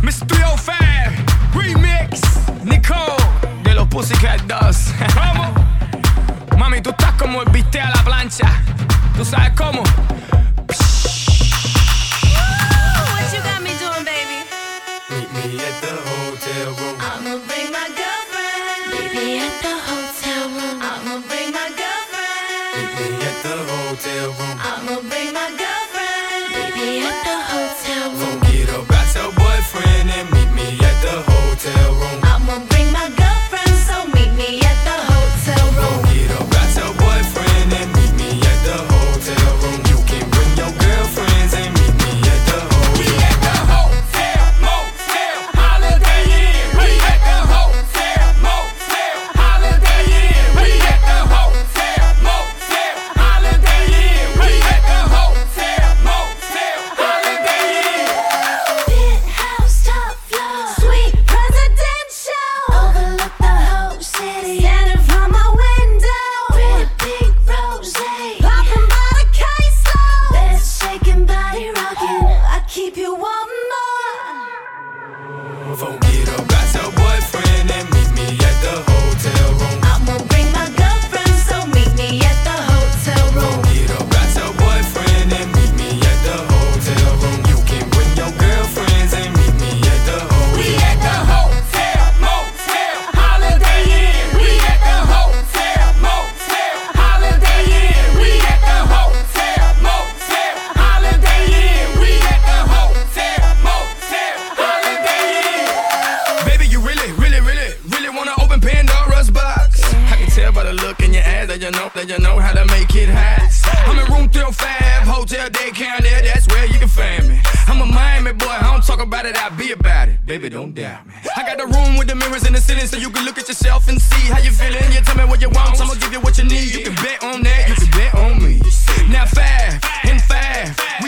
Mr. 305, remix, Nicole, de los Pussycat Dolls. ¿Cómo? Mami, tú estás como el bistec a la plancha. ¿Tú sabes cómo? What you got me doing, baby? Meet me at the hotel room. I'ma bring my girlfriend. Meet me at the hotel room. I'ma bring my girlfriend. Meet me at the hotel room. I'ma bring my girlfriend. Meet me at the hotel room. Get up, got your boyfriend and meet me at the hotel room. I'ma bring my girlfriend, so meet me at the hotel room. Get up, got your boyfriend and meet me at the hotel room. You can bring your girlfriends and meet me at the hotel. We at the hotel, motel, Holiday Inn. We at the hotel, motel, Holiday Inn. We at the hotel, motel, Holiday Inn. We at the hotel, motel, Holiday Inn. Penthouse, top floor, suite presidential. Overlook the whole city. Standing from my window. Pretty pink rosé, popping by the caseload. Bed shaking, body rocking. I keep you one more. Get up, got your boyfriend and meet me at the hotel room. I'ma bring my girlfriend, so meet me at the hotel room. Get up, got your boyfriend and meet me at the hotel room. You can bring your girlfriends and meet me at the hotel. We at the hotel, motel, Holiday Inn. We at the hotel, motel, Holiday Inn. We at the hotel, motel, Holiday Inn. We at the hotel, motel, Holiday Inn. Baby, you really wanna open Pandora's box? I can tell by the look in your eyes that you know how to make it hot. I'm in room 305, hotel day count there, that's where you can find me. I'm a Miami boy, I don't talk about it, I be about it. Baby, don't doubt me. I got the room with the mirrors in the ceiling so you can look at yourself and see how you feeling. You tell me what you want, I'ma give you what you need. You can bet on that, you can bet on me. Now 5 and 5,